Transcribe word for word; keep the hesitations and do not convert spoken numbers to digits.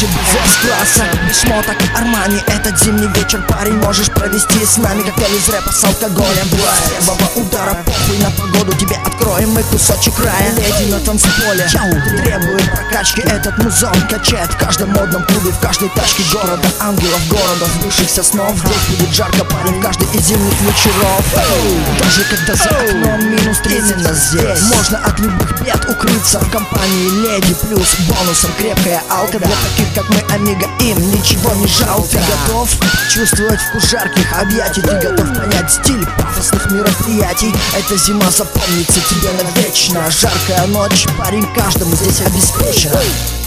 Гуччи без S-класса, без шмоток Армани. Этот зимний вечер, парень, можешь провести с нами. Коктейль из рэпа с алкоголем. Первого удара, похуй на погоду, тебе откроем мы кусочек рая. Леди на танцполе, требует прокачки. Этот музон качает в каждом модном клубе, в каждой тачке города. Ангелов города, сбывшихся снов. Здесь будет жарко, парень, в каждый из зимних вечеров. Даже когда за окном минус тридцать, здесь можно от любых бед укрыться в компании леди. Плюс бонусом крепкая алка для таких, как мы, амиго. Им ничего не жалко. Ты готов чувствовать вкус жарких объятий? Ты готов понять стиль пафосных мероприятий? Эта зима запомнится тебе навечно. Жаркая ночь, парень, каждому здесь обеспечена.